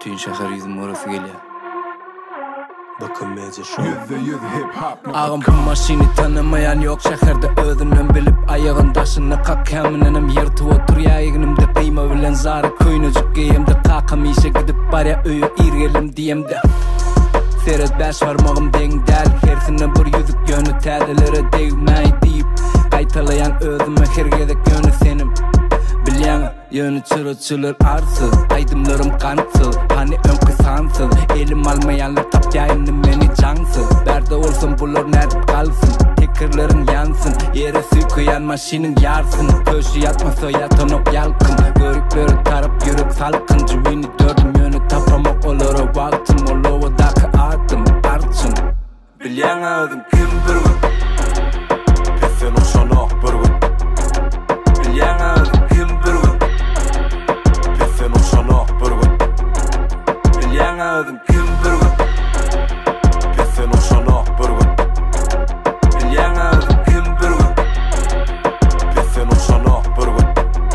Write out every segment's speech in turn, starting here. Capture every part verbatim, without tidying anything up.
Tüýün şäher ýüzüm orasy gelýär. Bakın mece şu yüzde yüz hip hop. Ağam bu maşini tanımayan yok şehirde özünden bilip ayağın taşını kakkamınınım yırtıp otur yayınımda kıyma bilen zarı köynücük giyemde kakam işe gidip barya öýü irgelim diyemde. Seret beş varmağım deň däl hersine bir yüzük yönü täzelere değmäý diýip gaýtalayan özüme hergedek yönü senim. Bilýän yönü çırıçılır arsız aydımlarım kansız hani öňkü sansız elim almaýanlar tapýaýyny meni jansız berde bolsam bular nädip kalsın tekirlerin yansın yere süýküýän maşiniň ýarsın köşü ýatmasa ýatanok ýalkyn görükleri tarap yürek salkyn jüwini dördüm yönü tapamak olara wagtym olowadaky atym arçyn bilýän özüm kim bir gün pesen oşanok bir gün bilýän özüm kim bir gün pesen oşanok bir gün bilýän özüm kim bir gün pesen oşanok bir gün bilýän özüm kim bir gün pesen oşanok bir gün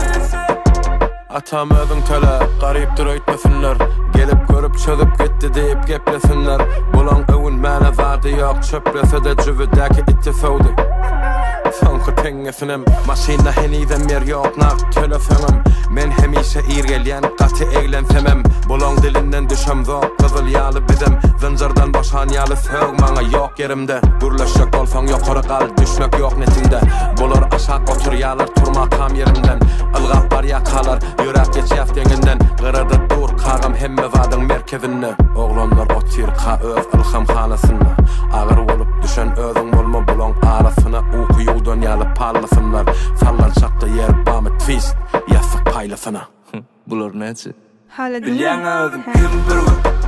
Atam özüň töle garypdyr öýtmesinler gelip görüp çözüp gitdi diýip geplesinler bulaň öwün mäne zady ýok çöplese de jüwedäki itde sowdy Soňky teňesinem maşina henizem yer ýok nak töleseňem men hemişe irgelýän gaty eglensemem bulaň dilinden düşem zok gyzyl ýaly bizem zynjyrdan boşan ýaly sög maňa ýok yerimde gürleşek bolsaň ýokary gal düşmek ýok netinde bolar aşak oturýarlar turmak kam yerimden ılgap bar ýakalar ýörek geçýär deňinden gyrada dur kagam hemme zadyň merkezinde oglanlar otyr ka öz ylham halasyna agyr bolup düşen özüň bolma bulaň arasyna uky ýoldan ýaly pallasynlar sallan çakda yer bamy twist ýasyk paylasyna bular näçe Hala bilýän özüm kim bir gün